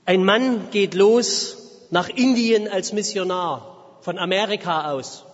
Ein Mann geht los nach Indien als Missionar von Amerika aus.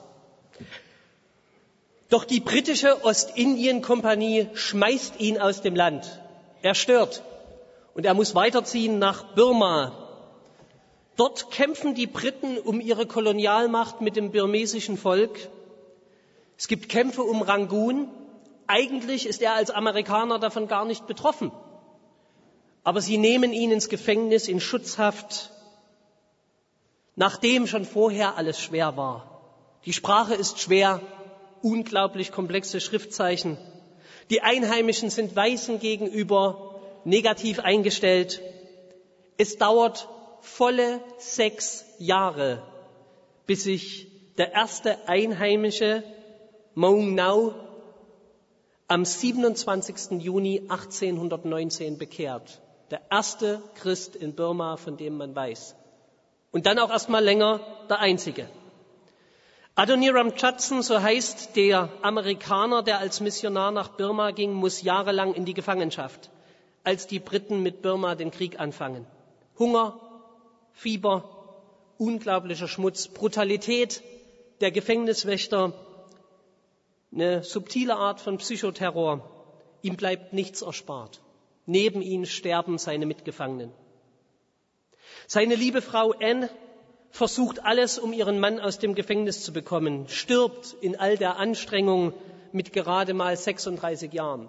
Doch die britische Ostindien-Kompanie schmeißt ihn aus dem Land. Er stört und er muss weiterziehen nach Burma. Dort kämpfen die Briten um ihre Kolonialmacht mit dem burmesischen Volk. Es gibt Kämpfe um Rangoon. Eigentlich ist er als Amerikaner davon gar nicht betroffen. Aber sie nehmen ihn ins Gefängnis, in Schutzhaft, nachdem schon vorher alles schwer war. Die Sprache ist schwer, unglaublich komplexe Schriftzeichen. Die Einheimischen sind Weißen gegenüber negativ eingestellt. Es dauert volle 6 Jahre, bis sich der erste Einheimische, Maung Nau, am 27. Juni 1819 bekehrt. Der erste Christ in Burma, von dem man weiß. Und dann auch erst mal länger der einzige. Adoniram Judson, so heißt der Amerikaner, der als Missionar nach Burma ging, muss jahrelang in die Gefangenschaft, als die Briten mit Burma den Krieg anfangen. Hunger, Fieber, unglaublicher Schmutz, Brutalität der Gefängniswächter, eine subtile Art von Psychoterror. Ihm bleibt nichts erspart. Neben ihm sterben seine Mitgefangenen. Seine liebe Frau Anne versucht alles, um ihren Mann aus dem Gefängnis zu bekommen, stirbt in all der Anstrengung mit gerade mal 36 Jahren.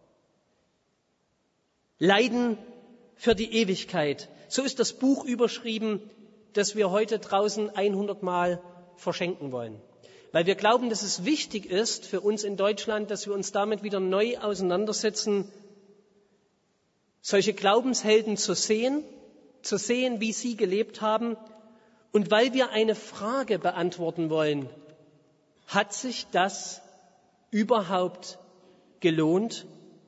Leiden für die Ewigkeit. So ist das Buch überschrieben, das wir heute draußen 100 Mal verschenken wollen. Weil wir glauben, dass es wichtig ist für uns in Deutschland, dass wir uns damit wieder neu auseinandersetzen, solche Glaubenshelden zu sehen, wie sie gelebt haben. Und weil wir eine Frage beantworten wollen: Hat sich das überhaupt gelohnt?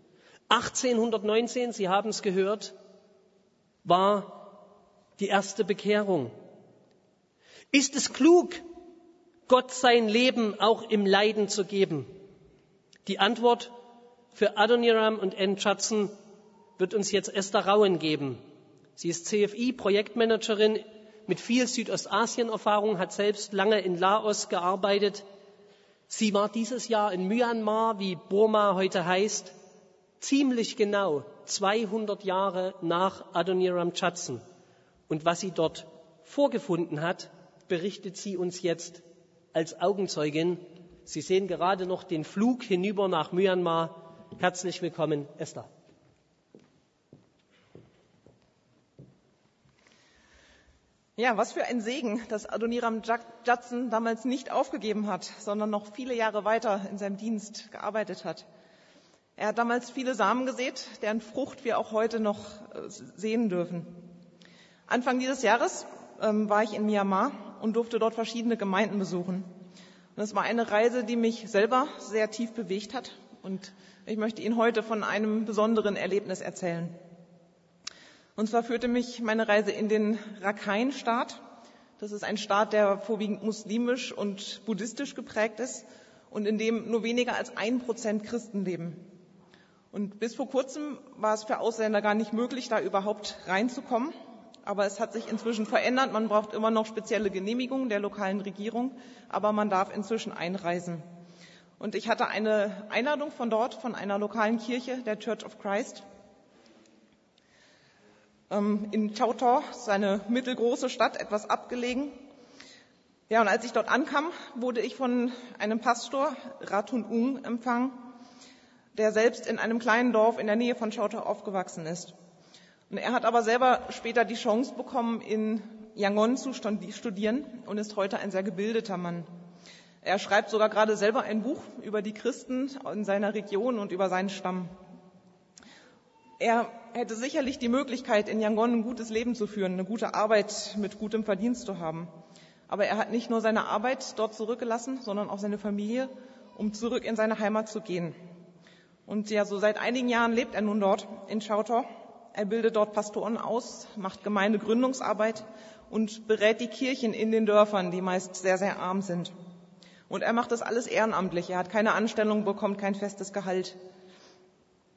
1819, Sie haben es gehört, war die erste Bekehrung. Ist es klug, Gott sein Leben auch im Leiden zu geben? Die Antwort für Adoniram und Anne Judson wird uns jetzt Esther Rauen geben. Sie ist CFI-Projektmanagerin mit viel Südostasien-Erfahrung, hat selbst lange in Laos gearbeitet. Sie war dieses Jahr in Myanmar, wie Burma heute heißt, ziemlich genau 200 Jahre nach Adoniram Judson. Und was sie dort vorgefunden hat, berichtet sie uns jetzt als Augenzeugin. Sie sehen gerade noch den Flug hinüber nach Myanmar. Herzlich willkommen, Esther. Ja, was für ein Segen, dass Adoniram Judson damals nicht aufgegeben hat, sondern noch viele Jahre weiter in seinem Dienst gearbeitet hat. Er hat damals viele Samen gesät, deren Frucht wir auch heute noch sehen dürfen. Anfang dieses Jahres war ich in Myanmar und durfte dort verschiedene Gemeinden besuchen. Und es war eine Reise, die mich selber sehr tief bewegt hat. Und ich möchte Ihnen heute von einem besonderen Erlebnis erzählen. Und zwar führte mich meine Reise in den Rakhine-Staat. Das ist ein Staat, der vorwiegend muslimisch und buddhistisch geprägt ist und in dem nur weniger als 1% Christen leben. Und bis vor kurzem war es für Ausländer gar nicht möglich, da überhaupt reinzukommen. Aber es hat sich inzwischen verändert. Man braucht immer noch spezielle Genehmigungen der lokalen Regierung, aber man darf inzwischen einreisen. Und ich hatte eine Einladung von dort, von einer lokalen Kirche, der Church of Christ, in Chau Thau, das ist eine mittelgroße Stadt, etwas abgelegen. Ja, und als ich dort ankam, wurde ich von einem Pastor, Ratun Ung, empfangen, der selbst in einem kleinen Dorf in der Nähe von Chau Thau aufgewachsen ist. Und er hat aber selber später die Chance bekommen, in Yangon zu studieren und ist heute ein sehr gebildeter Mann. Er schreibt sogar gerade selber ein Buch über die Christen in seiner Region und über seinen Stamm. Er hätte sicherlich die Möglichkeit, in Yangon ein gutes Leben zu führen, eine gute Arbeit mit gutem Verdienst zu haben. Aber er hat nicht nur seine Arbeit dort zurückgelassen, sondern auch seine Familie, um zurück in seine Heimat zu gehen. Und ja, so seit einigen Jahren lebt er nun dort in Chau Thau. Er bildet dort Pastoren aus, macht Gemeindegründungsarbeit und berät die Kirchen in den Dörfern, die meist sehr, sehr arm sind. Und er macht das alles ehrenamtlich. Er hat keine Anstellung, bekommt kein festes Gehalt.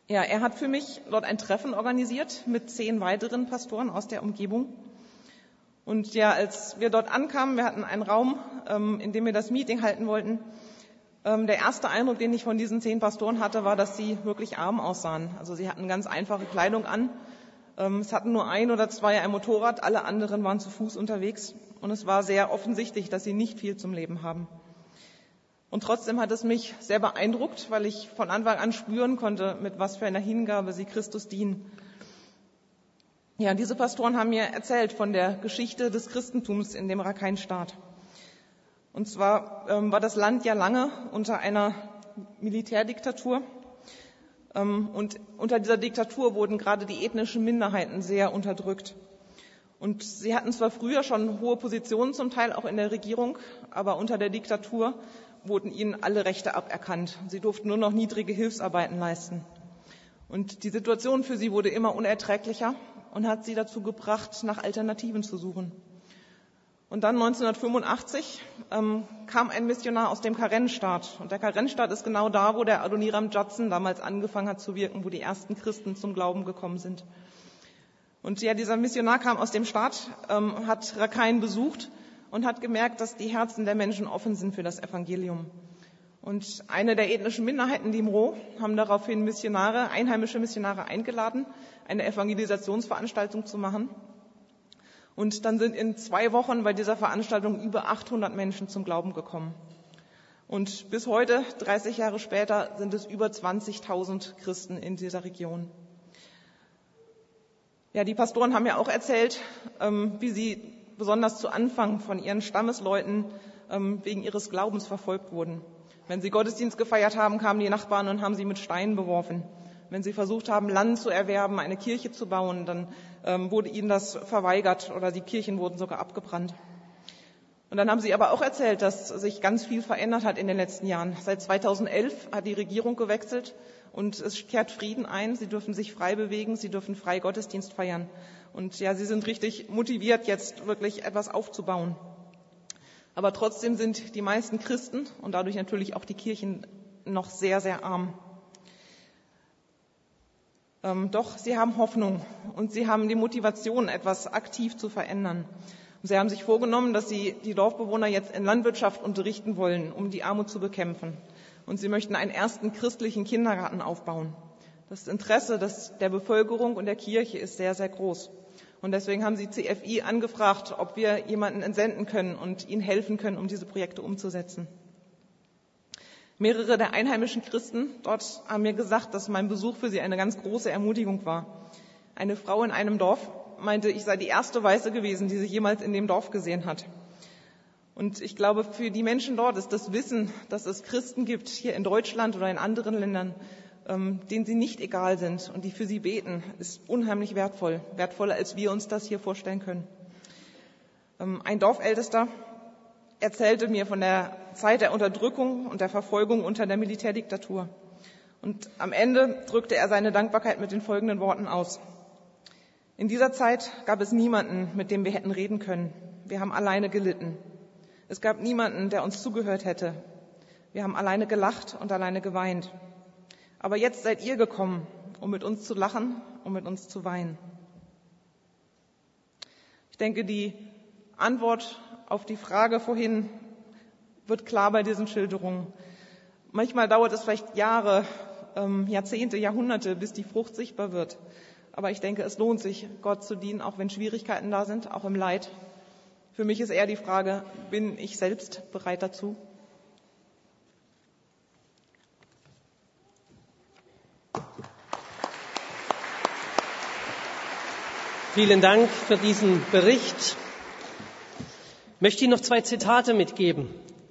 Ja, er hat für mich dort ein Treffen organisiert mit 10 weiteren Pastoren aus der Umgebung. Und ja, als wir dort ankamen, wir hatten einen Raum, in dem wir das Meeting halten wollten. Der erste Eindruck, den ich von diesen 10 Pastoren hatte, war, dass sie wirklich arm aussahen. Also sie hatten ganz einfache Kleidung an. Es hatten nur 1 oder 2 ein Motorrad, alle anderen waren zu Fuß unterwegs. Und es war sehr offensichtlich, dass sie nicht viel zum Leben haben. Und trotzdem hat es mich sehr beeindruckt, weil ich von Anfang an spüren konnte, mit was für einer Hingabe sie Christus dienen. Ja, diese Pastoren haben mir erzählt von der Geschichte des Christentums in dem Rakhine-Staat. Und zwar war das Land ja lange unter einer Militärdiktatur. Und unter dieser Diktatur wurden gerade die ethnischen Minderheiten sehr unterdrückt. Und sie hatten zwar früher schon hohe Positionen, zum Teil auch in der Regierung, aber unter der Diktatur wurden ihnen alle Rechte aberkannt. Sie durften nur noch niedrige Hilfsarbeiten leisten. Und die Situation für sie wurde immer unerträglicher und hat sie dazu gebracht, nach Alternativen zu suchen. Und dann 1985 kam ein Missionar aus dem Karen-Staat. Und der Karen-Staat ist genau da, wo der Adoniram Judson damals angefangen hat zu wirken, wo die ersten Christen zum Glauben gekommen sind. Und ja, dieser Missionar kam aus dem Staat, hat Rakhine besucht und hat gemerkt, dass die Herzen der Menschen offen sind für das Evangelium. Und eine der ethnischen Minderheiten, die Mro, haben daraufhin einheimische Missionare eingeladen, eine Evangelisationsveranstaltung zu machen. Und dann sind in 2 Wochen bei dieser Veranstaltung über 800 Menschen zum Glauben gekommen. Und bis heute, 30 Jahre später, sind es über 20.000 Christen in dieser Region. Ja, die Pastoren haben ja auch erzählt, wie sie besonders zu Anfang von ihren Stammesleuten wegen ihres Glaubens verfolgt wurden. Wenn sie Gottesdienst gefeiert haben, kamen die Nachbarn und haben sie mit Steinen beworfen. Wenn sie versucht haben, Land zu erwerben, eine Kirche zu bauen, dann wurde ihnen das verweigert oder die Kirchen wurden sogar abgebrannt. Und dann haben sie aber auch erzählt, dass sich ganz viel verändert hat in den letzten Jahren. Seit 2011 hat die Regierung gewechselt und es kehrt Frieden ein. Sie dürfen sich frei bewegen, sie dürfen frei Gottesdienst feiern. Und ja, sie sind richtig motiviert, jetzt wirklich etwas aufzubauen. Aber trotzdem sind die meisten Christen und dadurch natürlich auch die Kirchen noch sehr, sehr arm. Doch sie haben Hoffnung und sie haben die Motivation, etwas aktiv zu verändern. Und sie haben sich vorgenommen, dass sie die Dorfbewohner jetzt in Landwirtschaft unterrichten wollen, um die Armut zu bekämpfen. Und sie möchten einen ersten christlichen Kindergarten aufbauen. Das Interesse der Bevölkerung und der Kirche ist sehr, sehr groß. Und deswegen haben sie CFI angefragt, ob wir jemanden entsenden können und ihnen helfen können, um diese Projekte umzusetzen. Mehrere der einheimischen Christen dort haben mir gesagt, dass mein Besuch für sie eine ganz große Ermutigung war. Eine Frau in einem Dorf meinte, ich sei die erste Weiße gewesen, die sich jemals in dem Dorf gesehen hat. Und ich glaube, für die Menschen dort ist das Wissen, dass es Christen gibt, hier in Deutschland oder in anderen Ländern, denen sie nicht egal sind und die für sie beten, ist unheimlich wertvoll. Wertvoller, als wir uns das hier vorstellen können. Ein Dorfältester erzählte mir von der Zeit der Unterdrückung und der Verfolgung unter der Militärdiktatur. Und am Ende drückte er seine Dankbarkeit mit den folgenden Worten aus. In dieser Zeit gab es niemanden, mit dem wir hätten reden können. Wir haben alleine gelitten. Es gab niemanden, der uns zugehört hätte. Wir haben alleine gelacht und alleine geweint. Aber jetzt seid ihr gekommen, um mit uns zu lachen, um mit uns zu weinen. Ich denke, die Antwort auf die Frage vorhin wird klar bei diesen Schilderungen. Manchmal dauert es vielleicht Jahre, Jahrzehnte, Jahrhunderte, bis die Frucht sichtbar wird. Aber ich denke, es lohnt sich, Gott zu dienen, auch wenn Schwierigkeiten da sind, auch im Leid. Für mich ist eher die Frage, bin ich selbst bereit dazu? Vielen Dank für diesen Bericht. Ich möchte Ihnen noch 2 Zitate mitgeben.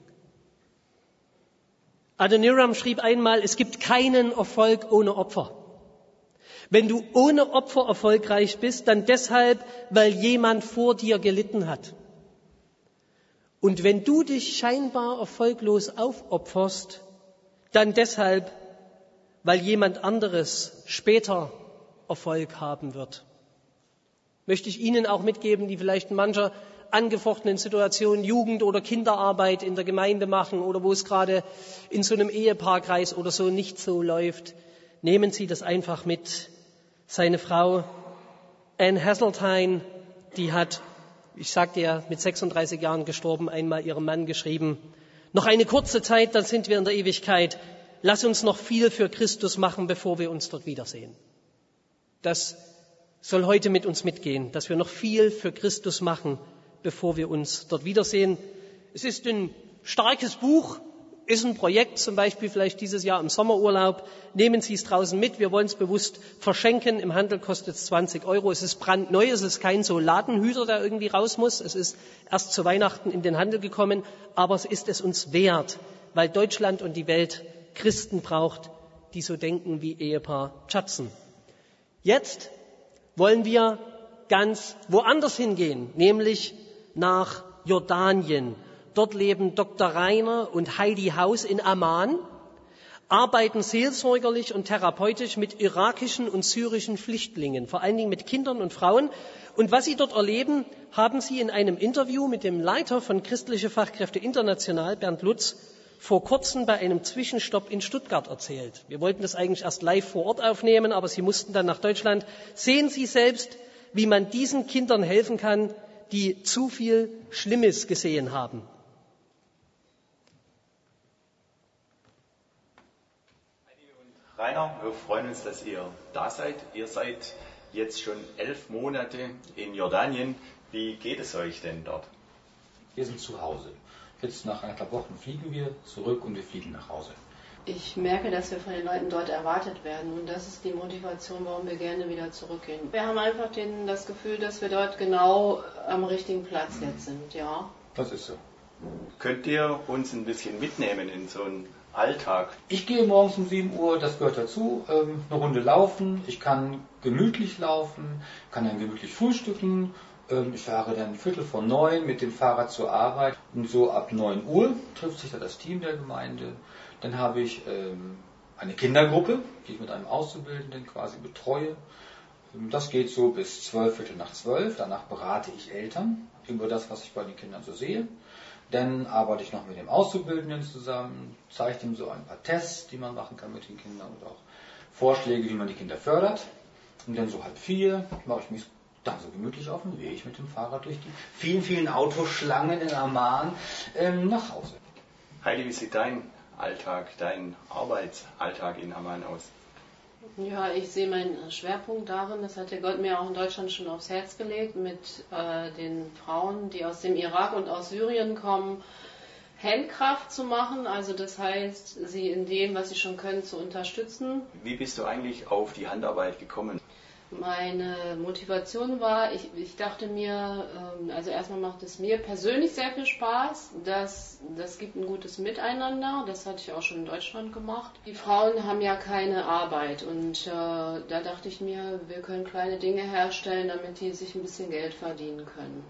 Adoniram schrieb einmal, es gibt keinen Erfolg ohne Opfer. Wenn du ohne Opfer erfolgreich bist, dann deshalb, weil jemand vor dir gelitten hat. Und wenn du dich scheinbar erfolglos aufopferst, dann deshalb, weil jemand anderes später Erfolg haben wird. Möchte ich Ihnen auch mitgeben, die vielleicht in mancher angefochtenen Situation Jugend- oder Kinderarbeit in der Gemeinde machen oder wo es gerade in so einem Ehepaarkreis oder so nicht so läuft. nehmen Sie das einfach mit. Seine Frau Anne Hasseltine, die hat, ich sagte ja, mit 36 Jahren gestorben, einmal ihrem Mann geschrieben: Noch eine kurze Zeit, dann sind wir in der Ewigkeit. Lass uns noch viel für Christus machen, bevor wir uns dort wiedersehen. Das soll heute mit uns mitgehen, dass wir noch viel für Christus machen, bevor wir uns dort wiedersehen. Es ist ein starkes Buch, ist ein Projekt, zum Beispiel vielleicht dieses Jahr im Sommerurlaub. Nehmen Sie es draußen mit, wir wollen es bewusst verschenken. Im Handel kostet es 20 €. Es ist brandneu, es ist kein so Ladenhüter, der irgendwie raus muss. Es ist erst zu Weihnachten in den Handel gekommen, aber es ist es uns wert, weil Deutschland und die Welt Christen braucht, die so denken wie Ehepaar Judson. Jetzt wollen wir ganz woanders hingehen, nämlich nach Jordanien. Dort leben Dr. Rainer und Heidi Haus in Amman, arbeiten seelsorgerlich und therapeutisch mit irakischen und syrischen Flüchtlingen, vor allen Dingen mit Kindern und Frauen. Und was sie dort erleben, haben sie in einem Interview mit dem Leiter von Christliche Fachkräfte International, Bernd Lutz, vor kurzem bei einem Zwischenstopp in Stuttgart erzählt. Wir wollten das eigentlich erst live vor Ort aufnehmen, aber sie mussten dann nach Deutschland. Sehen Sie selbst, wie man diesen Kindern helfen kann, die zu viel Schlimmes gesehen haben. Rainer, wir freuen uns, dass ihr da seid. Ihr seid jetzt schon 11 Monate in Jordanien. Wie geht es euch denn dort? Wir sind zu Hause. Jetzt nach 1,5 Wochen fliegen wir zurück und wir fliegen nach Hause. Ich merke, dass wir von den Leuten dort erwartet werden und das ist die Motivation, warum wir gerne wieder zurückgehen. Wir haben einfach das Gefühl, dass wir dort genau am richtigen Platz jetzt sind, ja. Das ist so. Könnt ihr uns ein bisschen mitnehmen in so einen Alltag? Ich gehe morgens um 7 Uhr, das gehört dazu, eine Runde laufen. Ich kann gemütlich laufen, kann dann gemütlich frühstücken. Ich fahre dann 8:45 mit dem Fahrrad zur Arbeit und so ab 9 Uhr trifft sich da das Team der Gemeinde. Dann habe ich eine Kindergruppe, die ich mit einem Auszubildenden quasi betreue. Das geht so bis 11:45. Danach berate ich Eltern über das, was ich bei den Kindern so sehe. Dann arbeite ich noch mit dem Auszubildenden zusammen, zeige ihm so ein paar Tests, die man machen kann mit den Kindern und auch Vorschläge, wie man die Kinder fördert. Und dann so 3:30 mache ich mich dann so gemütlich auf den Weg mit dem Fahrrad durch die vielen, vielen Autoschlangen in Amman nach Hause. Heidi, wie sieht dein Alltag, dein Arbeitsalltag in Amman aus? Ja, ich sehe meinen Schwerpunkt darin, das hat der Gott mir auch in Deutschland schon aufs Herz gelegt, mit den Frauen, die aus dem Irak und aus Syrien kommen, Handkraft zu machen, also das heißt, sie in dem, was sie schon können, zu unterstützen. Wie bist du eigentlich auf die Handarbeit gekommen? Meine Motivation war, ich dachte mir, also erstmal macht es mir persönlich sehr viel Spaß, das gibt ein gutes Miteinander, das hatte ich auch schon in Deutschland gemacht. Die Frauen haben ja keine Arbeit und da dachte ich mir, wir können kleine Dinge herstellen, damit die sich ein bisschen Geld verdienen können.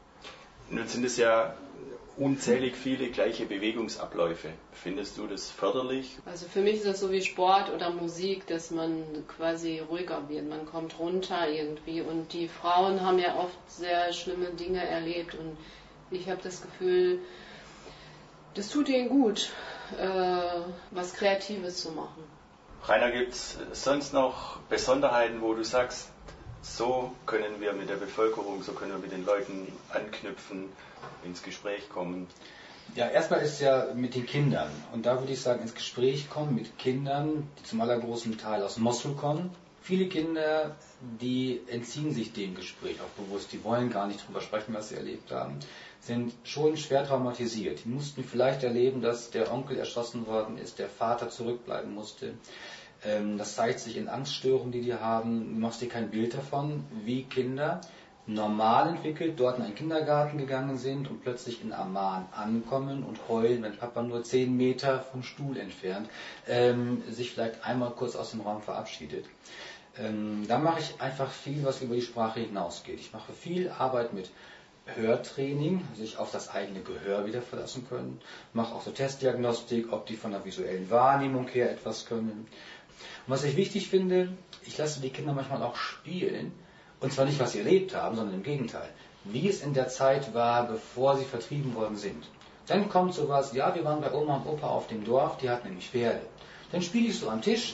Nun sind es ja unzählig viele gleiche Bewegungsabläufe. Findest du das förderlich? Also für mich ist das so wie Sport oder Musik, dass man quasi ruhiger wird. Man kommt runter irgendwie und die Frauen haben ja oft sehr schlimme Dinge erlebt und ich habe das Gefühl, das tut ihnen gut, was Kreatives zu machen. Rainer, gibt es sonst noch Besonderheiten, wo du sagst, so können wir mit der Bevölkerung, so können wir mit den Leuten anknüpfen, ins Gespräch kommen? Ja, erstmal ist ja mit den Kindern. Und da würde ich sagen, ins Gespräch kommen mit Kindern, die zum allergrößten Teil aus Mosul kommen. Viele Kinder, die entziehen sich dem Gespräch auch bewusst. Die wollen gar nicht drüber sprechen, was sie erlebt haben. Sind schon schwer traumatisiert. Die mussten vielleicht erleben, dass der Onkel erschossen worden ist, der Vater zurückbleiben musste. Das zeigt sich in Angststörungen, die haben. Du machst dir kein Bild davon, wie Kinder normal entwickelt dort in einen Kindergarten gegangen sind und plötzlich in Amman ankommen und heulen, wenn Papa nur 10 Meter vom Stuhl entfernt sich vielleicht einmal kurz aus dem Raum verabschiedet. Da mache ich einfach viel, was über die Sprache hinausgeht. Ich mache viel Arbeit mit Hörtraining, sich auf das eigene Gehör wieder verlassen können. Mache auch so Testdiagnostik, ob die von der visuellen Wahrnehmung her etwas können. Und was ich wichtig finde, ich lasse die Kinder manchmal auch spielen. Und zwar nicht, was sie erlebt haben, sondern im Gegenteil. Wie es in der Zeit war, bevor sie vertrieben worden sind. Dann kommt sowas, ja, wir waren bei Oma und Opa auf dem Dorf, die hatten nämlich Pferde. Dann spiele ich so am Tisch,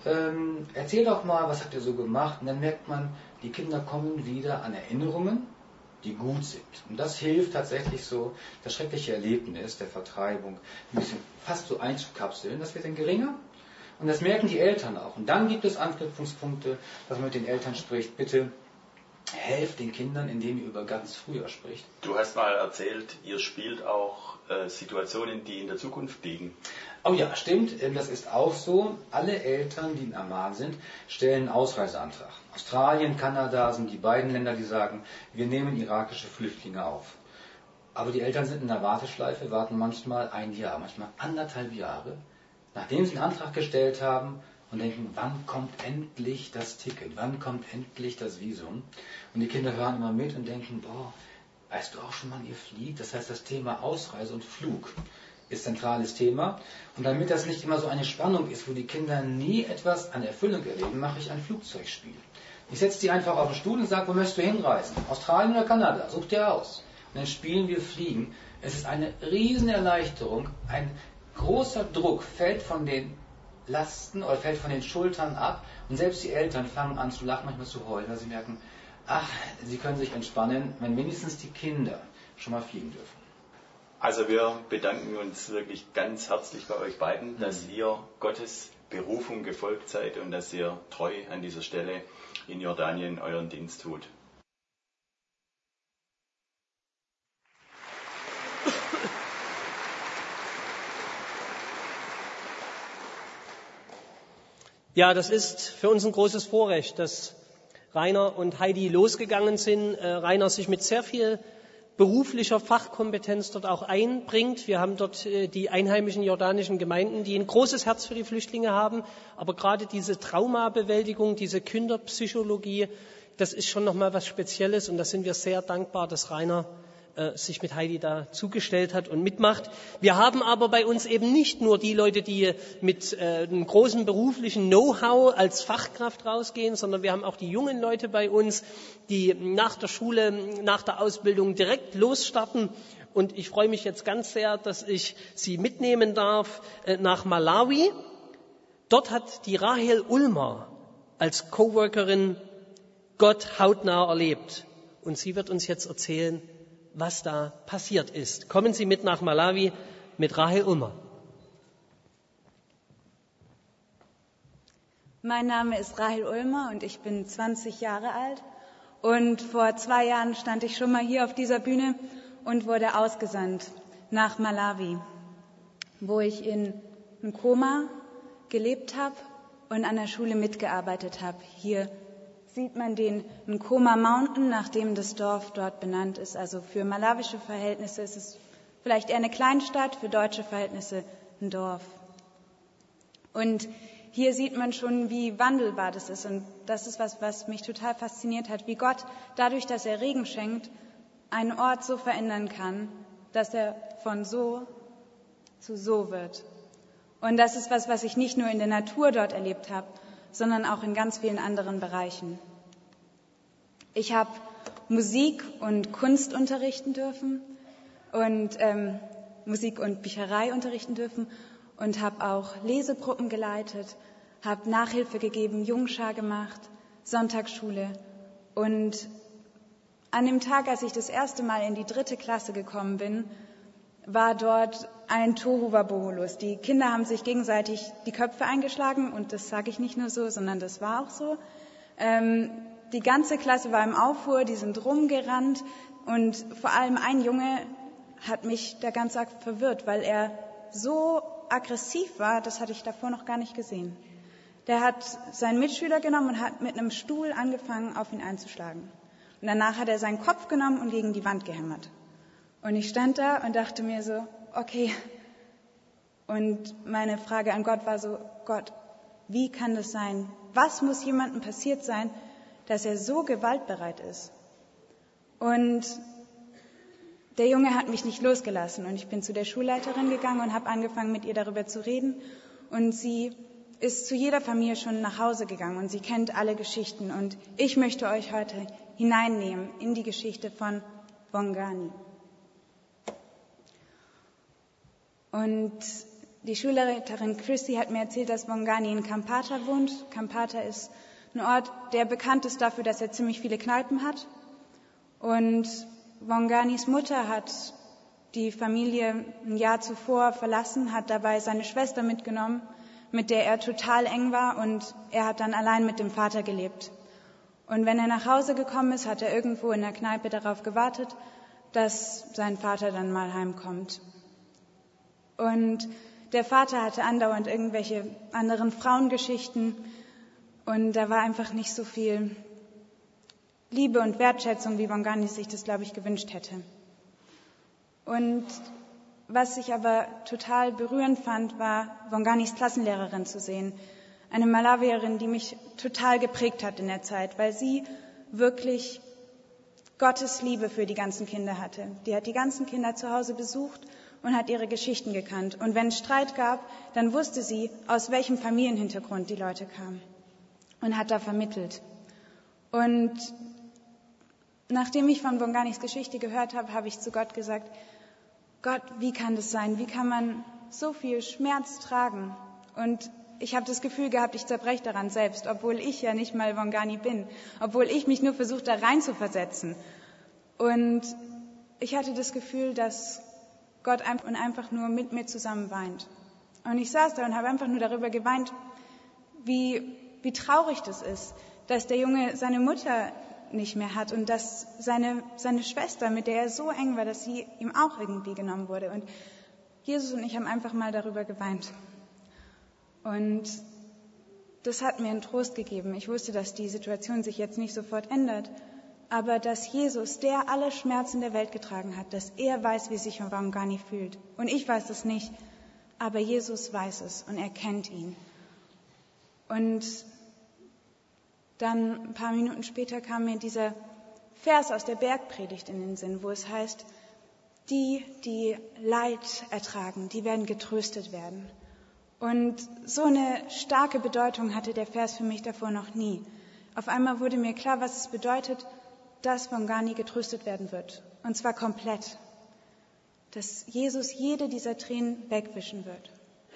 erzähl doch mal, was habt ihr so gemacht? Und dann merkt man, die Kinder kommen wieder an Erinnerungen, die gut sind. Und das hilft tatsächlich so, das schreckliche Erlebnis der Vertreibung ein bisschen fast so einzukapseln. Das wird dann geringer. Und das merken die Eltern auch. Und dann gibt es Anknüpfungspunkte, dass man mit den Eltern spricht. Bitte helft den Kindern, indem ihr über ganz früher spricht. Du hast mal erzählt, ihr spielt auch Situationen, die in der Zukunft liegen. Oh ja, stimmt. Das ist auch so. Alle Eltern, die in Amman sind, stellen einen Ausreiseantrag. Australien, Kanada sind die beiden Länder, die sagen, wir nehmen irakische Flüchtlinge auf. Aber die Eltern sind in der Warteschleife, warten manchmal ein Jahr, manchmal 1,5 Jahre, nachdem sie einen Antrag gestellt haben und denken, wann kommt endlich das Ticket, wann kommt endlich das Visum? Und die Kinder hören immer mit und denken, boah, weißt du auch schon, wann ihr fliegt? Das heißt, das Thema Ausreise und Flug ist zentrales Thema. Und damit das nicht immer so eine Spannung ist, wo die Kinder nie etwas an Erfüllung erleben, mache ich ein Flugzeugspiel. Ich setze die einfach auf den Stuhl und sage, wo möchtest du hinreisen? Australien oder Kanada? Such dir aus. Und dann spielen wir Fliegen. Es ist eine riesen Erleichterung. Ein großer Druck fällt von den Lasten oder fällt von den Schultern ab. Und selbst die Eltern fangen an zu lachen, manchmal zu heulen, weil sie merken, ach, sie können sich entspannen, wenn wenigstens die Kinder schon mal fliegen dürfen. Also wir bedanken uns wirklich ganz herzlich bei euch beiden, dass ihr Gottes Berufung gefolgt seid und dass ihr treu an dieser Stelle in Jordanien euren Dienst tut. Ja, das ist für uns ein großes Vorrecht, dass Rainer und Heidi losgegangen sind. Rainer sich mit sehr viel beruflicher Fachkompetenz dort auch einbringt. Wir haben dort die einheimischen jordanischen Gemeinden, die ein großes Herz für die Flüchtlinge haben. Aber gerade diese Traumabewältigung, diese Kinderpsychologie, das ist schon nochmal was Spezielles. Und da sind wir sehr dankbar, dass Rainer sich mit Heidi da zugestellt hat und mitmacht. Wir haben aber bei uns eben nicht nur die Leute, die mit einem großen beruflichen Know-how als Fachkraft rausgehen, sondern wir haben auch die jungen Leute bei uns, die nach der Schule, nach der Ausbildung direkt losstarten. Und ich freue mich jetzt ganz sehr, dass ich Sie mitnehmen darf nach Malawi. Dort hat die Rahel Ulmer als Coworkerin Gott hautnah erlebt. Und sie wird uns jetzt erzählen, was da passiert ist. Kommen Sie mit nach Malawi mit Rahel Ulmer. Mein Name ist Rahel Ulmer und ich bin 20 Jahre alt. Und vor 2 Jahren stand ich schon mal hier auf dieser Bühne und wurde ausgesandt nach Malawi, wo ich in Nkoma gelebt habe und an der Schule mitgearbeitet habe. Hier sieht man den Nkoma Mountain, nachdem das Dorf dort benannt ist. Also für malawische Verhältnisse ist es vielleicht eher eine Kleinstadt, für deutsche Verhältnisse ein Dorf. Und hier sieht man schon, wie wandelbar das ist. Und das ist was mich total fasziniert hat, wie Gott, dadurch, dass er Regen schenkt, einen Ort so verändern kann, dass er von so zu so wird. Und das ist was ich nicht nur in der Natur dort erlebt habe, sondern auch in ganz vielen anderen Bereichen. Ich habe Musik und Kunst unterrichten dürfen und Musik und Bücherei unterrichten dürfen und habe auch Lesegruppen geleitet, habe Nachhilfe gegeben, Jungschar gemacht, Sonntagsschule. Und an dem Tag, als ich das erste Mal in die 3. Klasse gekommen bin, war dort ein Tohuwabohu los. Die Kinder haben sich gegenseitig die Köpfe eingeschlagen und das sage ich nicht nur so, sondern das war auch so. Die ganze Klasse war im Aufruhr, die sind rumgerannt und vor allem ein Junge hat mich der ganze Tag verwirrt, weil er so aggressiv war, das hatte ich davor noch gar nicht gesehen. Der hat seinen Mitschüler genommen und hat mit einem Stuhl angefangen, auf ihn einzuschlagen. Und danach hat er seinen Kopf genommen und gegen die Wand gehämmert. Und ich stand da und dachte mir so, okay. Und meine Frage an Gott war so, Gott, wie kann das sein? Was muss jemandem passiert sein, dass er so gewaltbereit ist? Und der Junge hat mich nicht losgelassen. Und ich bin zu der Schulleiterin gegangen und habe angefangen, mit ihr darüber zu reden. Und sie ist zu jeder Familie schon nach Hause gegangen und sie kennt alle Geschichten. Und ich möchte euch heute hineinnehmen in die Geschichte von Bongani. Und die Schulleiterin Christy hat mir erzählt, dass Wongani in Kampata wohnt. Kampata ist ein Ort, der bekannt ist dafür, dass er ziemlich viele Kneipen hat. Und Wonganis Mutter hat die Familie ein Jahr zuvor verlassen, hat dabei seine Schwester mitgenommen, mit der er total eng war, und er hat dann allein mit dem Vater gelebt. Und wenn er nach Hause gekommen ist, hat er irgendwo in der Kneipe darauf gewartet, dass sein Vater dann mal heimkommt. Und der Vater hatte andauernd irgendwelche anderen Frauengeschichten und da war einfach nicht so viel Liebe und Wertschätzung, wie Wongani sich das, glaube ich, gewünscht hätte. Und was ich aber total berührend fand, war Wonganis Klassenlehrerin zu sehen. Eine Malawierin, die mich total geprägt hat in der Zeit, weil sie wirklich Gottes Liebe für die ganzen Kinder hatte. Die hat die ganzen Kinder zu Hause besucht und hat ihre Geschichten gekannt. Und wenn es Streit gab, dann wusste sie, aus welchem Familienhintergrund die Leute kamen und hat da vermittelt. Und nachdem ich von Wonganis Geschichte gehört habe, habe ich zu Gott gesagt, Gott, wie kann das sein? Wie kann man so viel Schmerz tragen? Und ich habe das Gefühl gehabt, ich zerbreche daran selbst, obwohl ich ja nicht mal Wongani bin, obwohl ich mich nur versuche, da rein zu versetzen. Und ich hatte das Gefühl, dass Gott einfach nur mit mir zusammen weint. Und ich saß da und habe einfach nur darüber geweint, wie traurig das ist, dass der Junge seine Mutter nicht mehr hat und dass seine Schwester, mit der er so eng war, dass sie ihm auch irgendwie genommen wurde. Und Jesus und ich haben einfach mal darüber geweint. Und das hat mir einen Trost gegeben. Ich wusste, dass die Situation sich jetzt nicht sofort ändert, aber dass Jesus, der alle Schmerzen der Welt getragen hat, dass er weiß, wie sich Wongani fühlt. Und ich weiß es nicht, aber Jesus weiß es und er kennt ihn. Und dann ein paar Minuten später kam mir dieser Vers aus der Bergpredigt in den Sinn, wo es heißt, die Leid ertragen, die werden getröstet werden. Und so eine starke Bedeutung hatte der Vers für mich davor noch nie. Auf einmal wurde mir klar, was es bedeutet, dass Wongani getröstet werden wird. Und zwar komplett. Dass Jesus jede dieser Tränen wegwischen wird.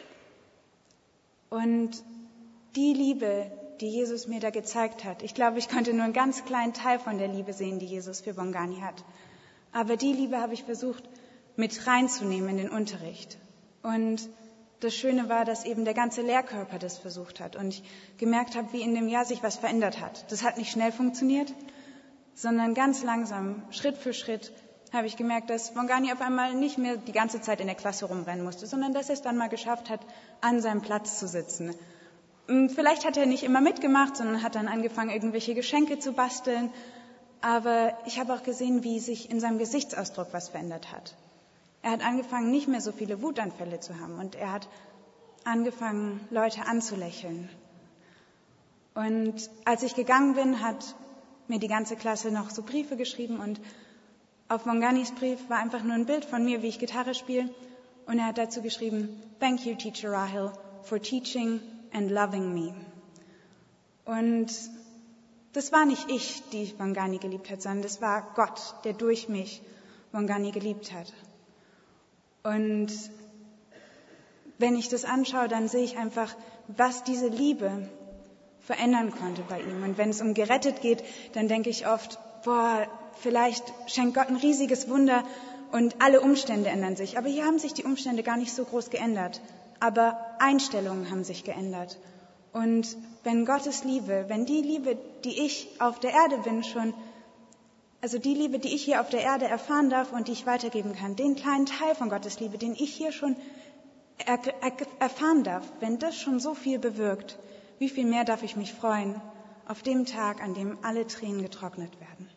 Und die Liebe, die Jesus mir da gezeigt hat, ich glaube, ich konnte nur einen ganz kleinen Teil von der Liebe sehen, die Jesus für Wongani hat. Aber die Liebe habe ich versucht, mit reinzunehmen in den Unterricht. Und das Schöne war, dass eben der ganze Lehrkörper das versucht hat und ich gemerkt habe, wie in dem Jahr sich was verändert hat. Das hat nicht schnell funktioniert, sondern ganz langsam, Schritt für Schritt, habe ich gemerkt, dass Wongani auf einmal nicht mehr die ganze Zeit in der Klasse rumrennen musste, sondern dass er es dann mal geschafft hat, an seinem Platz zu sitzen. Vielleicht hat er nicht immer mitgemacht, sondern hat dann angefangen, irgendwelche Geschenke zu basteln. Aber ich habe auch gesehen, wie sich in seinem Gesichtsausdruck was verändert hat. Er hat angefangen, nicht mehr so viele Wutanfälle zu haben und er hat angefangen, Leute anzulächeln. Und als ich gegangen bin, hat mir die ganze Klasse noch so Briefe geschrieben und auf Wonganis Brief war einfach nur ein Bild von mir, wie ich Gitarre spiele und er hat dazu geschrieben, Thank you, Teacher Rahel, for teaching and loving me. Und das war nicht ich, die Wongani geliebt hat, sondern das war Gott, der durch mich Wongani geliebt hat. Und wenn ich das anschaue, dann sehe ich einfach, was diese Liebe verändern konnte bei ihm. Und wenn es um gerettet geht, dann denke ich oft, vielleicht schenkt Gott ein riesiges Wunder und alle Umstände ändern sich. Aber hier haben sich die Umstände gar nicht so groß geändert. Aber Einstellungen haben sich geändert. Und wenn Gottes Liebe, wenn die Liebe, die ich auf der Erde bin, also die Liebe, die ich hier auf der Erde erfahren darf und die ich weitergeben kann, den kleinen Teil von Gottes Liebe, den ich hier schon erfahren darf, wenn das schon so viel bewirkt, wie viel mehr darf ich mich freuen auf dem Tag, an dem alle Tränen getrocknet werden.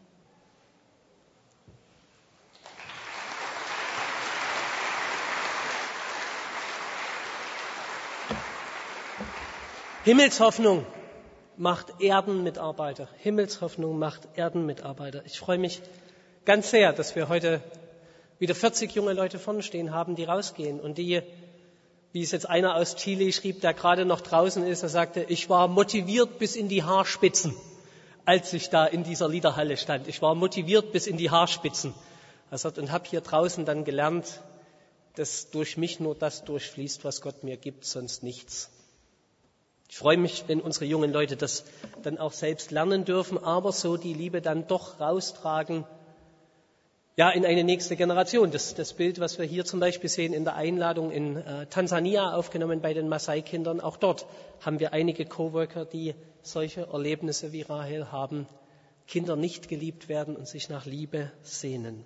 Himmelshoffnung macht Erdenmitarbeiter. Himmelshoffnung macht Erdenmitarbeiter. Ich freue mich ganz sehr, dass wir heute wieder 40 junge Leute vorne stehen haben, die rausgehen. Und die, wie es jetzt einer aus Chile schrieb, der gerade noch draußen ist, er sagte, ich war motiviert bis in die Haarspitzen, als ich da in dieser Liederhalle stand. Ich war motiviert bis in die Haarspitzen. Er sagt, und habe hier draußen dann gelernt, dass durch mich nur das durchfließt, was Gott mir gibt, sonst nichts. Ich freue mich, wenn unsere jungen Leute das dann auch selbst lernen dürfen, aber so die Liebe dann doch raustragen, ja, in eine nächste Generation. Das Bild, was wir hier zum Beispiel sehen in der Einladung in Tansania aufgenommen bei den Maasai-Kindern, auch dort haben wir einige Coworker, die solche Erlebnisse wie Rahel haben, Kinder nicht geliebt werden und sich nach Liebe sehnen.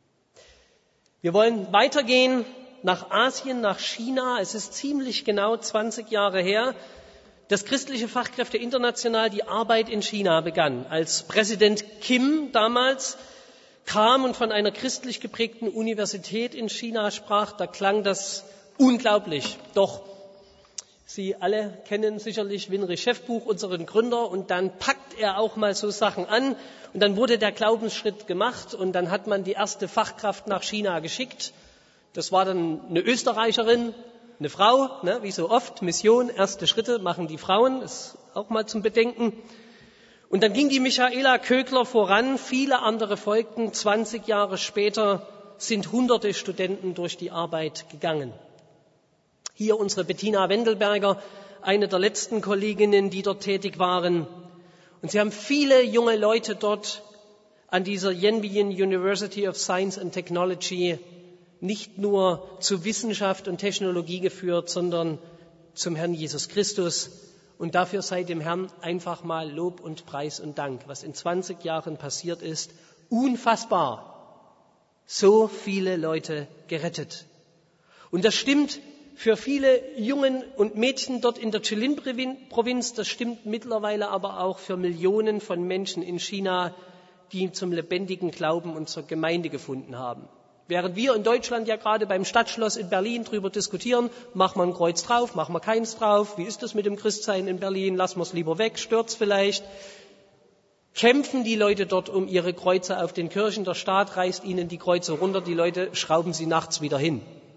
Wir wollen weitergehen nach Asien, nach China. Es ist ziemlich genau 20 Jahre her, dass Christliche Fachkräfte International die Arbeit in China begann. Als Präsident Kim damals kam und von einer christlich geprägten Universität in China sprach, da klang das unglaublich. Doch Sie alle kennen sicherlich Winrich Schäffbuch, unseren Gründer, und dann packt er auch mal so Sachen an und dann wurde der Glaubensschritt gemacht und dann hat man die erste Fachkraft nach China geschickt. Das war dann eine Österreicherin, eine Frau, wie so oft, Mission, erste Schritte machen die Frauen, ist auch mal zum Bedenken. Und dann ging die Michaela Kögler voran, viele andere folgten. 20 Jahre später sind hunderte Studenten durch die Arbeit gegangen. Hier unsere Bettina Wendelberger, eine der letzten Kolleginnen, die dort tätig waren. Und sie haben viele junge Leute dort an dieser Yanbian University of Science and Technology nicht nur zu Wissenschaft und Technologie geführt, sondern zum Herrn Jesus Christus. Und dafür sei dem Herrn einfach mal Lob und Preis und Dank, was in 20 Jahren passiert ist. Unfassbar. So viele Leute gerettet. Und das stimmt für viele Jungen und Mädchen dort in der Jilin-Provinz, das stimmt mittlerweile aber auch für Millionen von Menschen in China, die zum lebendigen Glauben und zur Gemeinde gefunden haben. Während wir in Deutschland ja gerade beim Stadtschloss in Berlin drüber diskutieren, machen wir ein Kreuz drauf, machen wir keins drauf, wie ist das mit dem Christsein in Berlin, lassen wir es lieber weg, stört's vielleicht, kämpfen die Leute dort um ihre Kreuze auf den Kirchen, der Staat reißt ihnen die Kreuze runter, die Leute schrauben sie nachts wieder hin.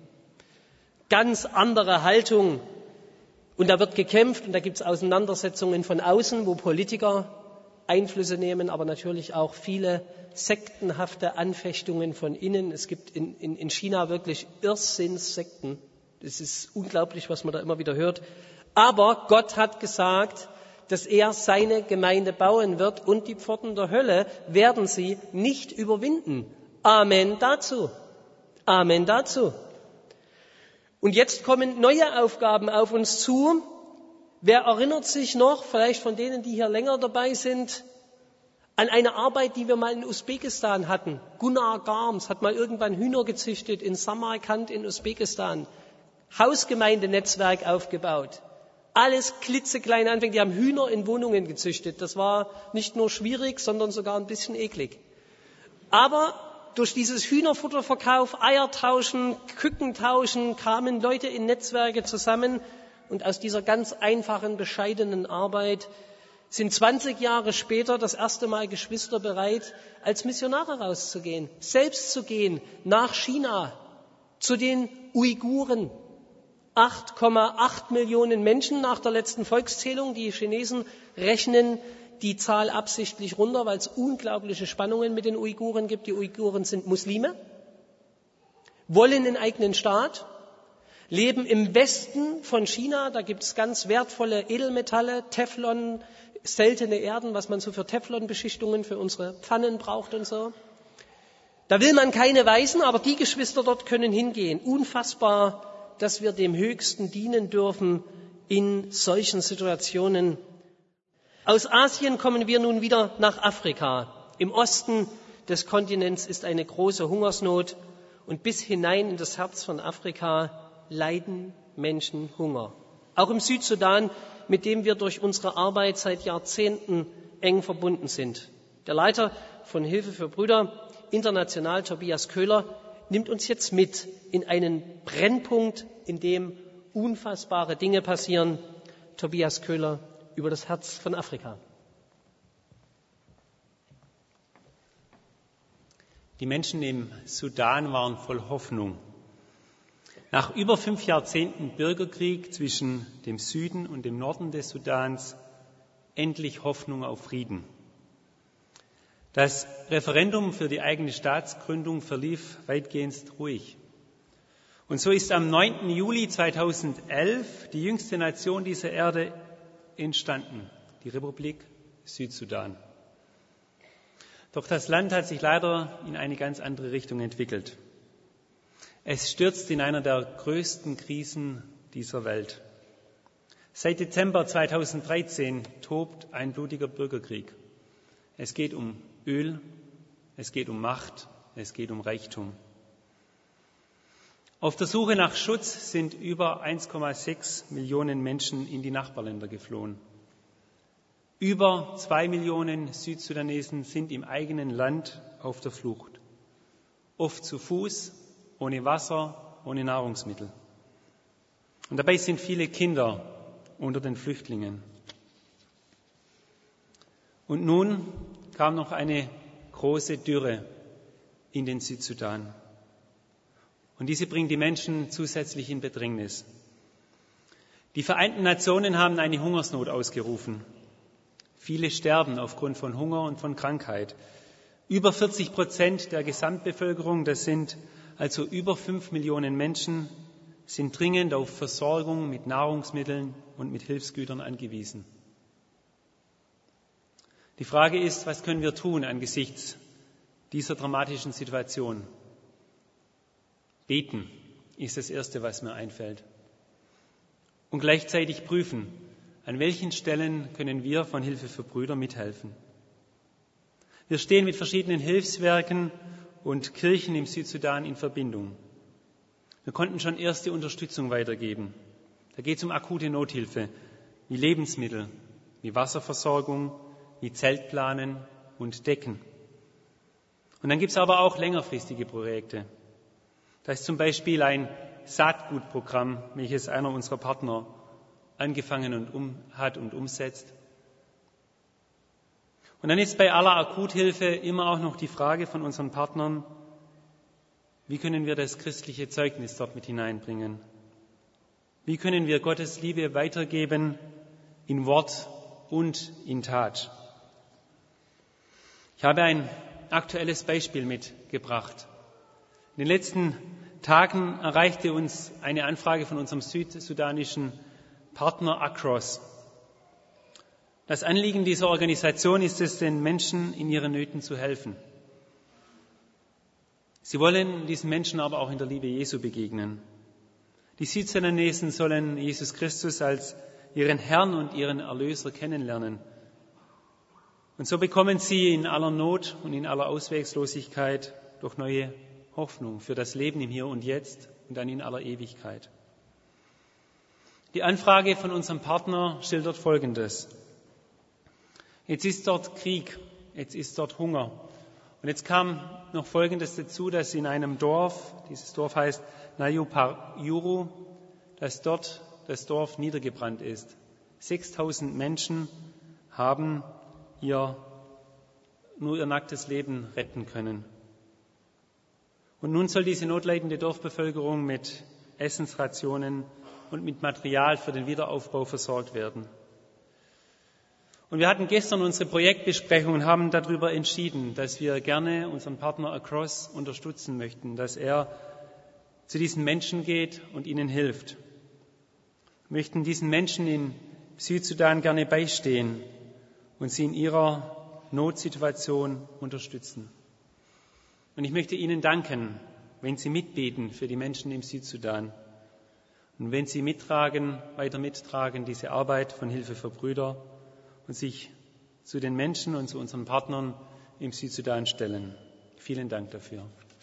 Ganz andere Haltung. Und da wird gekämpft und da gibt es Auseinandersetzungen von außen, wo Politiker Einflüsse nehmen, aber natürlich auch viele sektenhafte Anfechtungen von innen. Es gibt in China wirklich Irrsinnssekten. Es ist unglaublich, was man da immer wieder hört. Aber Gott hat gesagt, dass er seine Gemeinde bauen wird und die Pforten der Hölle werden sie nicht überwinden. Amen dazu. Amen dazu. Und jetzt kommen neue Aufgaben auf uns zu. Wer erinnert sich noch, vielleicht von denen, die hier länger dabei sind, an eine Arbeit, die wir mal in Usbekistan hatten? Gunnar Garms hat mal irgendwann Hühner gezüchtet in Samarkand in Usbekistan. Hausgemeindenetzwerk aufgebaut. Alles klitzekleine Anfänge. Die haben Hühner in Wohnungen gezüchtet. Das war nicht nur schwierig, sondern sogar ein bisschen eklig. Aber durch dieses Hühnerfutterverkauf, Eiertauschen, Kückentauschen kamen Leute in Netzwerke zusammen und aus dieser ganz einfachen, bescheidenen Arbeit sind 20 Jahre später das erste Mal Geschwister bereit, als Missionare rauszugehen, selbst zu gehen nach China, zu den Uiguren. 8,8 Millionen Menschen nach der letzten Volkszählung. Die Chinesen rechnen die Zahl absichtlich runter, weil es unglaubliche Spannungen mit den Uiguren gibt. Die Uiguren sind Muslime, wollen einen eigenen Staat, leben im Westen von China. Da gibt es ganz wertvolle Edelmetalle, Teflon, seltene Erden, was man so für Teflonbeschichtungen für unsere Pfannen braucht und so. Da will man keine Weißen, aber die Geschwister dort können hingehen. Unfassbar, dass wir dem Höchsten dienen dürfen in solchen Situationen. Aus Asien kommen wir nun wieder nach Afrika. Im Osten des Kontinents ist eine große Hungersnot und bis hinein in das Herz von Afrika leiden Menschen Hunger. Auch im Südsudan, mit dem wir durch unsere Arbeit seit Jahrzehnten eng verbunden sind. Der Leiter von Hilfe für Brüder international, Tobias Köhler, nimmt uns jetzt mit in einen Brennpunkt, in dem unfassbare Dinge passieren. Tobias Köhler über das Herz von Afrika. Die Menschen im Sudan waren voll Hoffnung. Nach über 5 Jahrzehnten Bürgerkrieg zwischen dem Süden und dem Norden des Sudans endlich Hoffnung auf Frieden. Das Referendum für die eigene Staatsgründung verlief weitgehend ruhig. Und so ist am 9. Juli 2011 die jüngste Nation dieser Erde entstanden, die Republik Südsudan. Doch das Land hat sich leider in eine ganz andere Richtung entwickelt. Es stürzt in einer der größten Krisen dieser Welt. Seit Dezember 2013 tobt ein blutiger Bürgerkrieg. Es geht um Öl, es geht um Macht, es geht um Reichtum. Auf der Suche nach Schutz sind über 1,6 Millionen Menschen in die Nachbarländer geflohen. Über 2 Millionen Südsudanesen sind im eigenen Land auf der Flucht. Oft zu Fuß, ohne Wasser, ohne Nahrungsmittel. Und dabei sind viele Kinder unter den Flüchtlingen. Und nun kam noch eine große Dürre in den Südsudan. Und diese bringt die Menschen zusätzlich in Bedrängnis. Die Vereinten Nationen haben eine Hungersnot ausgerufen. Viele sterben aufgrund von Hunger und von Krankheit. Über 40% der Gesamtbevölkerung, das sind also über 5 Millionen Menschen, sind dringend auf Versorgung mit Nahrungsmitteln und mit Hilfsgütern angewiesen. Die Frage ist, was können wir tun angesichts dieser dramatischen Situation? Beten ist das Erste, was mir einfällt. Und gleichzeitig prüfen, an welchen Stellen können wir von Hilfe für Brüder mithelfen. Wir stehen mit verschiedenen Hilfswerken und Kirchen im Südsudan in Verbindung. Wir konnten schon erste Unterstützung weitergeben. Da geht es um akute Nothilfe, wie Lebensmittel, wie Wasserversorgung, wie Zeltplanen und Decken. Und dann gibt es aber auch längerfristige Projekte. Da ist zum Beispiel ein Saatgutprogramm, welches einer unserer Partner angefangen hat und umsetzt. Und dann ist bei aller Akuthilfe immer auch noch die Frage von unseren Partnern, wie können wir das christliche Zeugnis dort mit hineinbringen? Wie können wir Gottes Liebe weitergeben in Wort und in Tat? Ich habe ein aktuelles Beispiel mitgebracht. In den letzten Tagen erreichte uns eine Anfrage von unserem südsudanischen Partner Across. Das Anliegen dieser Organisation ist es, den Menschen in ihren Nöten zu helfen. Sie wollen diesen Menschen aber auch in der Liebe Jesu begegnen. Die Südsudanesen sollen Jesus Christus als ihren Herrn und ihren Erlöser kennenlernen. Und so bekommen sie in aller Not und in aller Ausweglosigkeit doch neue Hoffnung für das Leben im Hier und Jetzt und dann in aller Ewigkeit. Die Anfrage von unserem Partner schildert Folgendes. Jetzt ist dort Krieg, jetzt ist dort Hunger. Und jetzt kam noch Folgendes dazu, dass in einem Dorf, dieses Dorf heißt Nayupayuru, dass dort das Dorf niedergebrannt ist. 6.000 Menschen haben nur ihr nacktes Leben retten können. Und nun soll diese notleidende Dorfbevölkerung mit Essensrationen und mit Material für den Wiederaufbau versorgt werden. Und wir hatten gestern unsere Projektbesprechung und haben darüber entschieden, dass wir gerne unseren Partner Across unterstützen möchten, dass er zu diesen Menschen geht und ihnen hilft. Wir möchten diesen Menschen in Südsudan gerne beistehen und sie in ihrer Notsituation unterstützen. Und ich möchte Ihnen danken, wenn Sie mitbeten für die Menschen im Südsudan und wenn Sie weiter mittragen, diese Arbeit von Hilfe für Brüder und sich zu den Menschen und zu unseren Partnern im Südsudan stellen. Vielen Dank dafür.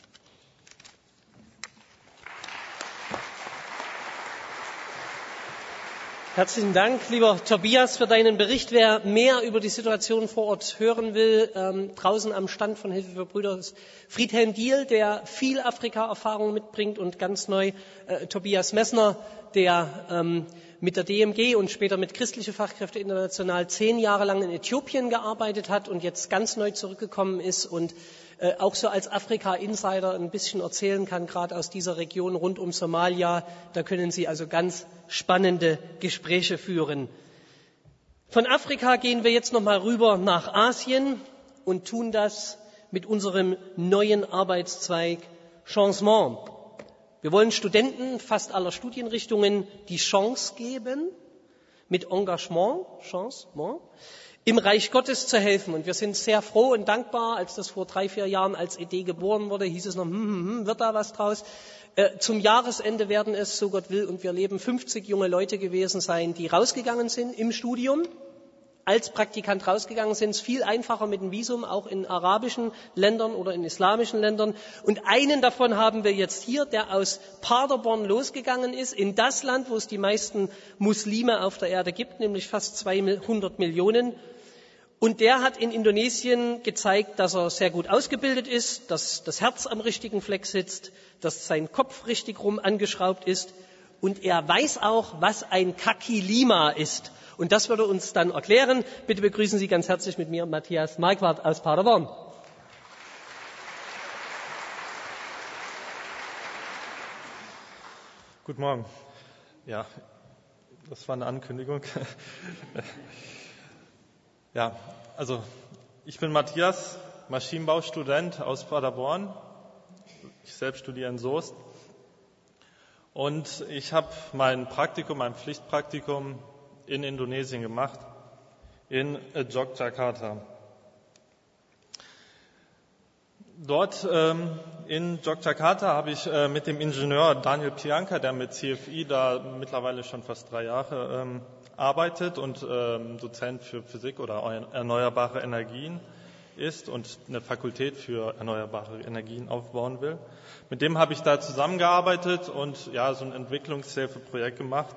Herzlichen Dank, lieber Tobias, für deinen Bericht. Wer mehr über die Situation vor Ort hören will, draußen am Stand von Hilfe für Brüder ist Friedhelm Diel, der viel Afrika-Erfahrung mitbringt, und ganz neu Tobias Messner, der mit der DMG und später mit Christliche Fachkräfte International 10 Jahre lang in Äthiopien gearbeitet hat und jetzt ganz neu zurückgekommen ist und auch so als Afrika-Insider ein bisschen erzählen kann, gerade aus dieser Region rund um Somalia. Da können Sie also ganz spannende Gespräche führen. Von Afrika gehen wir jetzt nochmal rüber nach Asien und tun das mit unserem neuen Arbeitszweig Changement. Wir wollen Studenten fast aller Studienrichtungen die Chance geben, mit Engagement, im Reich Gottes zu helfen. Und wir sind sehr froh und dankbar, als das vor 3-4 Jahren als Idee geboren wurde, hieß es noch, wird da was draus? Zum Jahresende werden es, so Gott will und wir leben, 50 junge Leute gewesen sein, die rausgegangen sind im Studium, als Praktikant rausgegangen sind. Es ist viel einfacher mit dem Visum, auch in arabischen Ländern oder in islamischen Ländern. Und einen davon haben wir jetzt hier, der aus Paderborn losgegangen ist, in das Land, wo es die meisten Muslime auf der Erde gibt, nämlich fast 200 Millionen. Und der hat in Indonesien gezeigt, dass er sehr gut ausgebildet ist, dass das Herz am richtigen Fleck sitzt, dass sein Kopf richtig rum angeschraubt ist. Und er weiß auch, was ein Kaki Lima ist. Und das wird er uns dann erklären. Bitte begrüßen Sie ganz herzlich mit mir Matthias Marquardt aus Paderborn. Guten Morgen. Ja, das war eine Ankündigung. Ja, also ich bin Matthias, Maschinenbaustudent aus Paderborn. Ich selbst studiere in Soest. Und ich habe mein Pflichtpraktikum in Indonesien gemacht, in Yogyakarta. Dort in Yogyakarta habe ich mit dem Ingenieur Daniel Pianka, der mit CFI da mittlerweile schon fast 3 Jahre arbeitet und Dozent für Physik oder erneuerbare Energien ist und eine Fakultät für erneuerbare Energien aufbauen will. Mit dem habe ich da zusammengearbeitet und ja, so ein Entwicklungshilfeprojekt gemacht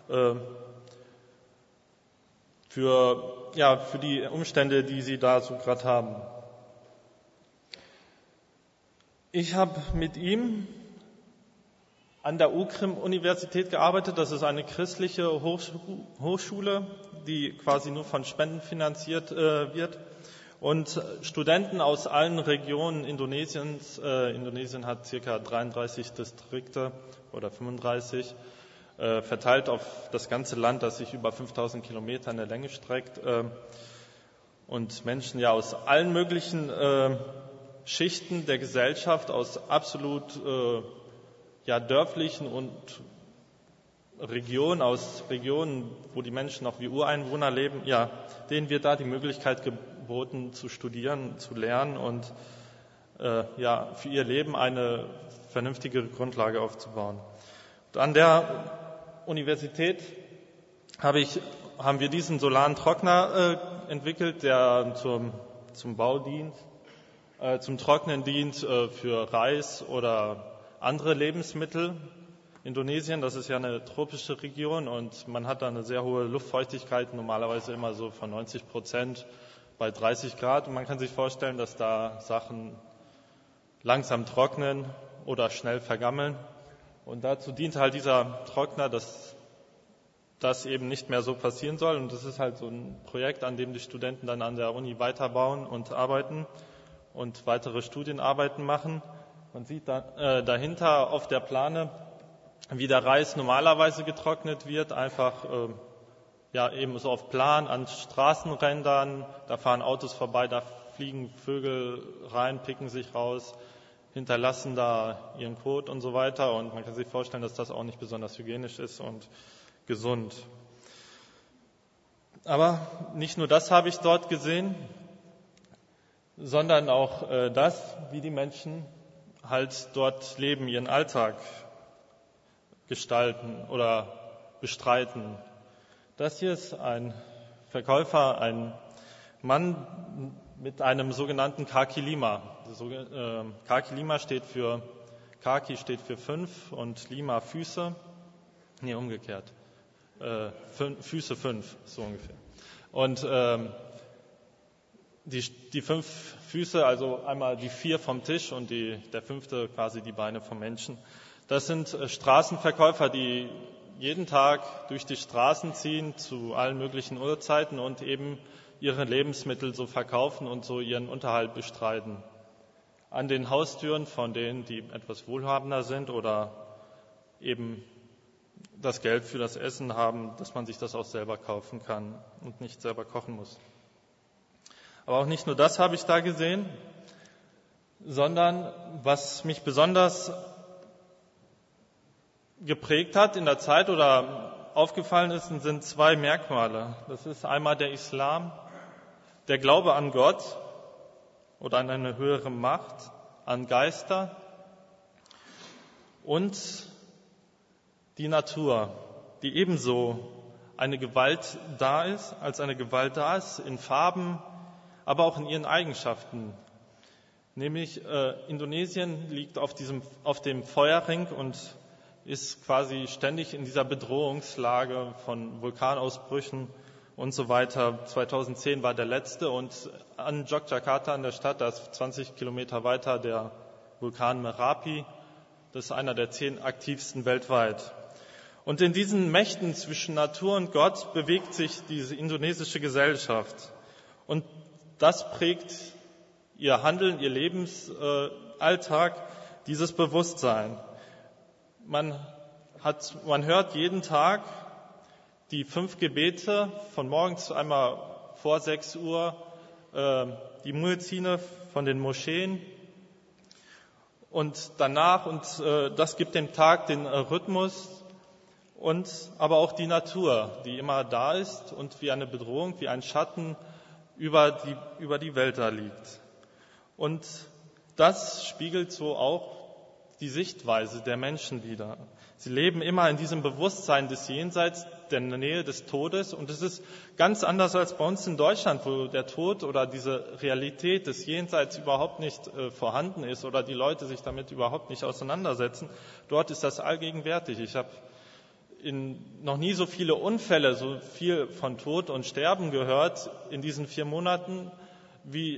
für die Umstände, die Sie da so gerade haben. Ich habe mit ihm an der UKRIM-Universität gearbeitet. Das ist eine christliche Hochschule, die quasi nur von Spenden finanziert wird. Und Studenten aus allen Regionen Indonesiens, Indonesien hat ca. 33 Distrikte oder 35, verteilt auf das ganze Land, das sich über 5000 Kilometer in der Länge streckt. Und Menschen ja aus allen möglichen Schichten der Gesellschaft, aus absolut dörflichen und aus Regionen, wo die Menschen noch wie Ureinwohner leben, ja, denen wird da die Möglichkeit geboten, zu studieren, zu lernen und für ihr Leben eine vernünftige Grundlage aufzubauen. Und an der Universität haben wir diesen solaren Trockner entwickelt, der zum Bau dient, zum Trocknen dient für Reis oder andere Lebensmittel. Indonesien, das ist ja eine tropische Region und man hat da eine sehr hohe Luftfeuchtigkeit, normalerweise immer so von 90% bei 30 Grad. Und man kann sich vorstellen, dass da Sachen langsam trocknen oder schnell vergammeln. Und dazu dient halt dieser Trockner, dass das eben nicht mehr so passieren soll. Und das ist halt so ein Projekt, an dem die Studenten dann an der Uni weiterbauen und arbeiten und weitere Studienarbeiten machen. Man sieht da, dahinter auf der Plane, wie der Reis normalerweise getrocknet wird, einfach eben so auf Plan an Straßenrändern. Da fahren Autos vorbei, da fliegen Vögel rein, picken sich raus, hinterlassen da ihren Kot und so weiter. Und man kann sich vorstellen, dass das auch nicht besonders hygienisch ist und gesund. Aber nicht nur das habe ich dort gesehen, sondern auch das, wie die Menschen halt dort leben, ihren Alltag gestalten oder bestreiten. Das hier ist ein Verkäufer, ein Mann mit einem sogenannten Kaki Lima. Kaki Lima steht für 5 und Lima Füße. Nee, umgekehrt. Füße 5, so ungefähr. Und die 5 Füße, also einmal die 4 vom Tisch und der 5. quasi die Beine vom Menschen. Das sind Straßenverkäufer, die jeden Tag durch die Straßen ziehen zu allen möglichen Uhrzeiten und eben ihre Lebensmittel so verkaufen und so ihren Unterhalt bestreiten. An den Haustüren von denen, die etwas wohlhabender sind oder eben das Geld für das Essen haben, dass man sich das auch selber kaufen kann und nicht selber kochen muss. Aber auch nicht nur das habe ich da gesehen, sondern was mich besonders geprägt hat in der Zeit oder aufgefallen ist, sind zwei Merkmale. Das ist einmal der Islam, der Glaube an Gott oder an eine höhere Macht, an Geister und die Natur, die ebenso eine Gewalt da ist, als eine Gewalt da ist, in Farben, aber auch in ihren Eigenschaften. Nämlich Indonesien liegt auf dem Feuerring und ist quasi ständig in dieser Bedrohungslage von Vulkanausbrüchen und so weiter. 2010 war der letzte und an Yogyakarta, an der Stadt, da ist 20 Kilometer weiter der Vulkan Merapi. Das ist einer der 10 aktivsten weltweit. Und in diesen Mächten zwischen Natur und Gott bewegt sich diese indonesische Gesellschaft. Und das prägt ihr Handeln, ihr Lebensalltag, dieses Bewusstsein. Man hört jeden Tag die 5 Gebete von morgens einmal vor 6 Uhr, die Muezzine von den Moscheen und danach, und das gibt dem Tag den Rhythmus, und aber auch die Natur, die immer da ist und wie eine Bedrohung, wie ein Schatten über die Welt da liegt. Und das spiegelt so auch die Sichtweise der Menschen wider. Sie leben immer in diesem Bewusstsein des Jenseits, der Nähe des Todes. Und es ist ganz anders als bei uns in Deutschland, wo der Tod oder diese Realität des Jenseits überhaupt nicht vorhanden ist oder die Leute sich damit überhaupt nicht auseinandersetzen. Dort ist das allgegenwärtig. Ich habe noch nie so viele Unfälle, so viel von Tod und Sterben gehört in diesen 4 Monaten, wie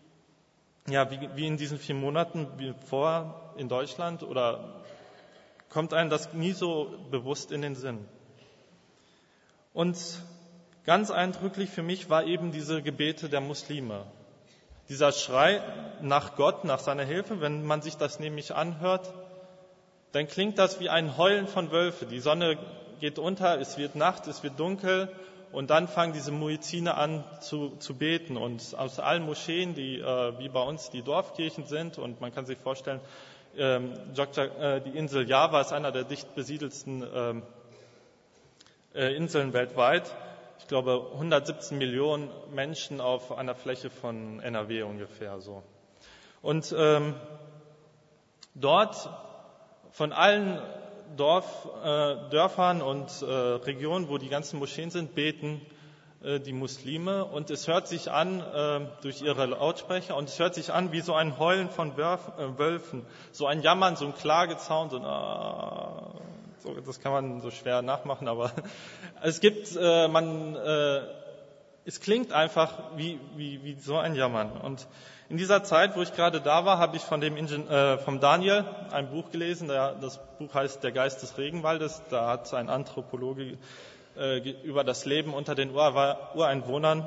in diesen 4 Monaten wie vor in Deutschland, oder kommt einem das nie so bewusst in den Sinn. Und ganz eindrücklich für mich war eben diese Gebete der Muslime. Dieser Schrei nach Gott, nach seiner Hilfe, wenn man sich das nämlich anhört, dann klingt das wie ein Heulen von Wölfen. Die Sonne geht unter, es wird Nacht, es wird dunkel und dann fangen diese Muezzine an zu beten. Und aus allen Moscheen, die wie bei uns die Dorfkirchen sind, und man kann sich vorstellen, die Insel Java ist einer der dicht besiedelsten Inseln weltweit. Ich glaube 117 Millionen Menschen auf einer Fläche von NRW ungefähr so. Und dort von allen Dörfern und Regionen, wo die ganzen Moscheen sind, beten die Muslime, und es hört sich an durch ihre Lautsprecher, und es hört sich an wie so ein Heulen von Wölfen, so ein Jammern, so ein Klagezaun, so das kann man so schwer nachmachen, aber es klingt einfach wie so ein Jammern. Und in dieser Zeit, wo ich gerade da war, habe ich vom Daniel ein Buch gelesen. Das Buch heißt Der Geist des Regenwaldes. Da hat ein Anthropologe über das Leben unter den Ureinwohnern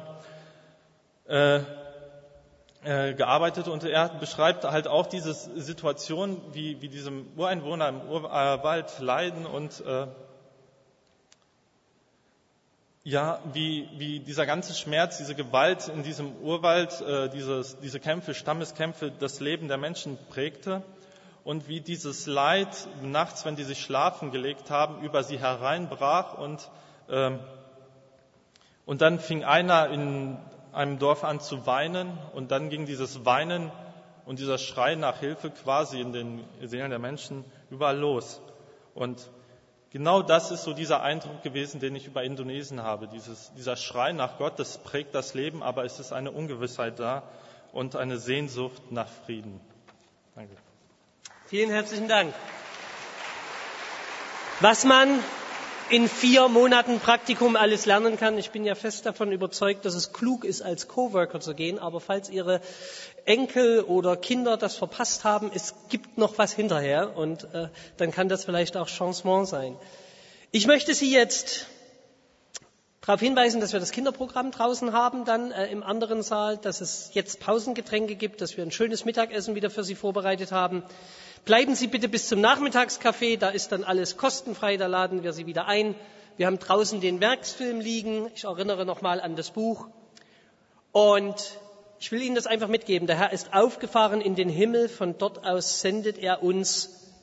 gearbeitet, und er beschreibt halt auch diese Situation, wie diese Ureinwohner im Urwald leiden und wie dieser ganze Schmerz, diese Gewalt in diesem Urwald, diese Kämpfe, Stammeskämpfe, das Leben der Menschen prägte, und wie dieses Leid nachts, wenn die sich schlafen gelegt haben, über sie hereinbrach, und dann fing einer in einem Dorf an zu weinen, und dann ging dieses Weinen und dieser Schrei nach Hilfe quasi in den Seelen der Menschen überall los. Und genau das ist so dieser Eindruck gewesen, den ich über Indonesien habe. Dieser Schrei nach Gott, das prägt das Leben, aber es ist eine Ungewissheit da und eine Sehnsucht nach Frieden. Danke. Vielen herzlichen Dank. Was man in 4 Monaten Praktikum alles lernen kann. Ich bin ja fest davon überzeugt, dass es klug ist, als Coworker zu gehen. Aber falls Ihre Enkel oder Kinder das verpasst haben, es gibt noch was hinterher, und dann kann das vielleicht auch Changement sein. Ich möchte Sie jetzt darauf hinweisen, dass wir das Kinderprogramm draußen haben, dann im anderen Saal, dass es jetzt Pausengetränke gibt, dass wir ein schönes Mittagessen wieder für Sie vorbereitet haben. Bleiben Sie bitte bis zum Nachmittagscafé, da ist dann alles kostenfrei, da laden wir Sie wieder ein. Wir haben draußen den Werksfilm liegen, ich erinnere nochmal an das Buch. Und ich will Ihnen das einfach mitgeben, der Herr ist aufgefahren in den Himmel, von dort aus sendet er uns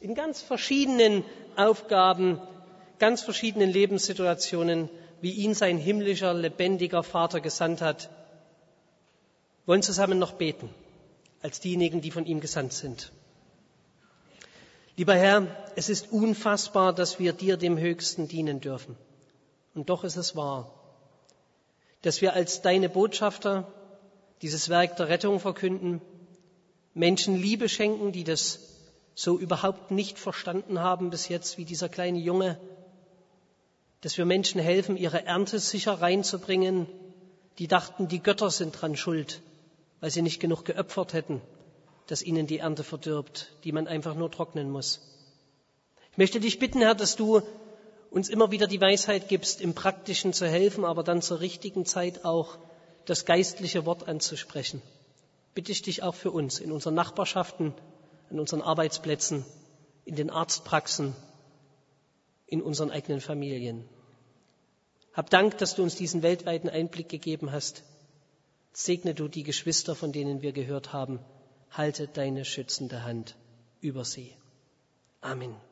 in ganz verschiedenen Aufgaben, ganz verschiedenen Lebenssituationen, wie ihn sein himmlischer, lebendiger Vater gesandt hat. Wir wollen zusammen noch beten, als diejenigen, die von ihm gesandt sind. Lieber Herr, es ist unfassbar, dass wir dir, dem Höchsten, dienen dürfen. Und doch ist es wahr, dass wir als deine Botschafter dieses Werk der Rettung verkünden, Menschen Liebe schenken, die das so überhaupt nicht verstanden haben bis jetzt, wie dieser kleine Junge, dass wir Menschen helfen, ihre Ernte sicher reinzubringen, die dachten, die Götter sind dran schuld, weil sie nicht genug geopfert hätten, dass ihnen die Ernte verdirbt, die man einfach nur trocknen muss. Ich möchte dich bitten, Herr, dass du uns immer wieder die Weisheit gibst, im Praktischen zu helfen, aber dann zur richtigen Zeit auch das geistliche Wort anzusprechen. Bitte ich dich auch für uns, in unseren Nachbarschaften, an unseren Arbeitsplätzen, in den Arztpraxen, in unseren eigenen Familien. Hab Dank, dass du uns diesen weltweiten Einblick gegeben hast. Segne du die Geschwister, von denen wir gehört haben. Halte deine schützende Hand über sie. Amen.